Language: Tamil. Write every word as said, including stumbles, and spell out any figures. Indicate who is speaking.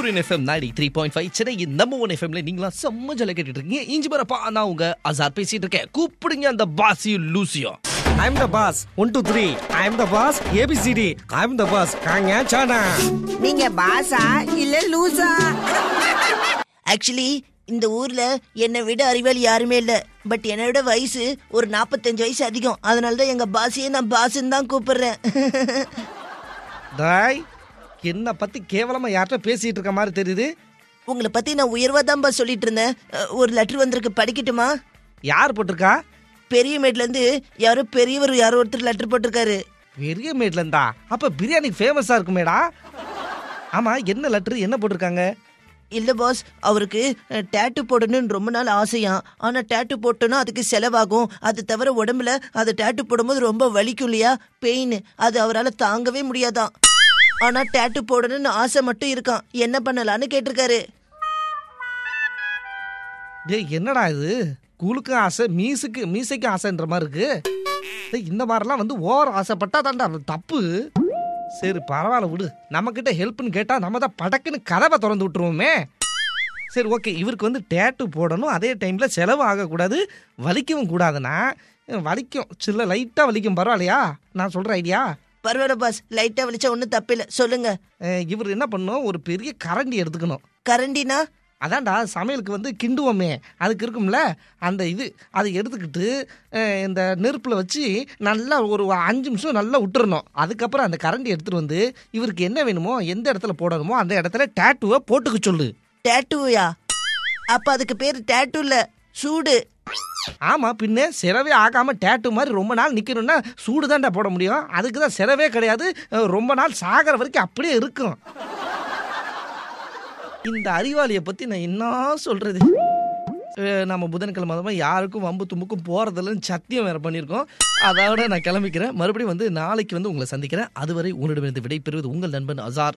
Speaker 1: சூரியன் FM ninety three point five சென்னையின் நம்பர் ஒன் எஃப்எம்ல நீங்களா செம்ம ஜாலியா கேட்டுட்டு இருக்கீங்க. இஞ்சி பரப்பா நான் உங்க அசார் பேசிட்டு இருக்கேன். கூப்பிடுங்க அந்த பாசியோ லூசியோ.
Speaker 2: I am the boss. one two three. I am the boss. A B C D. I am the boss. காங்க சானா.
Speaker 3: நீங்க பாஸா இல்ல லூசா?
Speaker 4: ஆக்சுவலி இந்த ஊர்ல என்னை விட அறிவாளி யாருமே இல்ல. பட் என்னோட வயசு ஒரு நாற்பத்தஞ்சு வயசு அதிகம். அதனாலதான் எங்க பாஸையே நான் பாஸ்ன்னு தான் கூப்பிடுறேன்.
Speaker 2: டாய் என்ன பத்தி கேவலமா யார்கிட்ட பேசிட்டு இருக்க மாதிரி தெரியுது.
Speaker 4: உங்களை பத்தி நான் உயர்வா தான் பாஸ் சொல்லிட்டு இருந்தேன். ஒரு லெட்டர் வந்திருக்கு, படிக்கட்டுமா?
Speaker 2: யார் போட்டிருக்கா?
Speaker 4: பெரிய மேட்ல இருந்து யாரோ பெரியவர் யாரோ ஒருத்தர் லெட்டர் போட்டிருக்காரு.
Speaker 2: பெரிய மேட்ல இருந்தா அப்ப பிரியாணி ஃபேமஸா இருக்குமேடா. ஆமா, என்ன லெட்டர், என்ன போட்டிருக்காங்க?
Speaker 4: இல்ல பாஸ், அவருக்கு டேட்டு போடணும்னு ரொம்ப நாள் ஆசையா. ஆனா டேட்டு போட்டோன்னா அதுக்கு செலவாகும். அது தவிர உடம்புல அது டேட்டு போடும்போது ரொம்ப வலிக்கும் இல்லையா, பெயின். அது அவரால் தாங்கவே முடியாதான். ஆனா டேட்டு போடணும்னு ஆசை மட்டும் இருக்கான். என்ன பண்ணலான்னு கேட்டிருக்காரு.
Speaker 2: டேய் என்னடா இது, கூலுக்கு ஆசை மீசுக்கு மீசைக்கு ஆசைன்ற மாதிரி இருக்கு. டேய் இந்த மாதிரிலாம் வந்து ஓவர் ஆசைப்பட்டா தாண்டா தப்பு. சரி பரவாயில்ல விடு, நம்ம கிட்ட ஹெல்ப்னு கேட்டா நம்ம தான் படக்குன்னு கதவை திறந்து விட்டுருவோமே. சரி ஓகே, இவருக்கு வந்து டேட்டு போடணும், அதே டைம்ல செலவு ஆகக்கூடாது, வலிக்கவும் கூடாதுன்னா. வலிக்கும், சில லைட்டா வலிக்கும், பரவாயில்லையா? நான் சொல்ற ஐடியா
Speaker 4: பரவாயில்ல பாஸ், லைட்டா வலிச்சா ஒன்றும் தப்பில்லை, சொல்லுங்க.
Speaker 2: இவர் என்ன பண்ணணும், ஒரு பெரிய கரண்டி எடுத்துக்கணும்.
Speaker 4: கரண்டினா?
Speaker 2: அதான்டா சமையலுக்கு வந்து கிண்டுவோமே, அதுக்கு இருக்கும்ல அந்த இது, அதை எடுத்துக்கிட்டு இந்த நெருப்பில் வச்சு நல்லா ஒரு அஞ்சு நிமிஷம் நல்லா விட்டுறணும். அதுக்கப்புறம் அந்த கரண்டி எடுத்துகிட்டு வந்து இவருக்கு என்ன வேணுமோ எந்த இடத்துல போடணுமோ அந்த இடத்துல டேட்டுவை போட்டுக்க சொல்லு.
Speaker 4: டேட்டூயா? அப்ப அதுக்கு பேர் டேட்டூ இல்ல, சூடு.
Speaker 2: ஆமா பின்ன, செலவே ஆகாம டேட்டு மாதிரி ரொம்ப நாள் நிக்கணும்னா சூடு தான்டா போட முடியும். அதுக்கு தான் செலவே கிடையாது, ரொம்ப நாள் சாகிற வரைக்கும் அப்படியே இருக்கும். இந்த அறிவாளியை பத்தி நான் என்ன சொல்றது. நம்ம புதன்கிழமை மாதிரி யாருக்கும் வம்பு தும்புக்கும் போறதில்லன்னு சத்தியம் வேற பண்ணியிருக்கோம். அதோட நான் கிளம்பிக்கிறேன். மறுபடியும் வந்து நாளைக்கு வந்து உங்களை சந்திக்கிறேன். அதுவரை உங்களிடமிருந்து விடைபெறுவது உங்கள் நண்பன் அசார்.